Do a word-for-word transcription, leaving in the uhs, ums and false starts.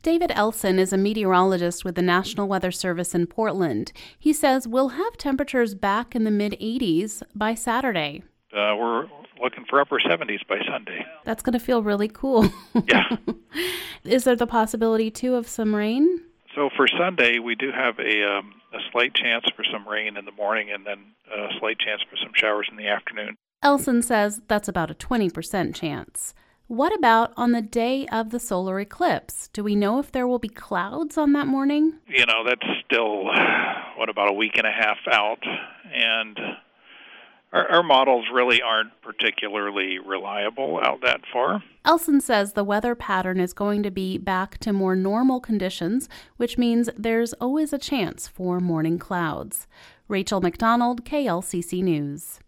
David Elson is a meteorologist with the National Weather Service in Portland. He says we'll have temperatures back in the mid eighties by Saturday. Uh, we're looking for upper seventies by Sunday. That's going to feel really cool. Yeah. Is there the possibility, too, of some rain? So for Sunday, we do have a, um, a slight chance for some rain in the morning and then a slight chance for some showers in the afternoon. Elson says that's about a twenty percent chance. What about on the day of the solar eclipse? Do we know if there will be clouds on that morning? You know, that's still, what, about a week and a half out, and our, our models really aren't particularly reliable out that far. Elson says the weather pattern is going to be back to more normal conditions, which means there's always a chance for morning clouds. Rachel McDonald, K L C C News.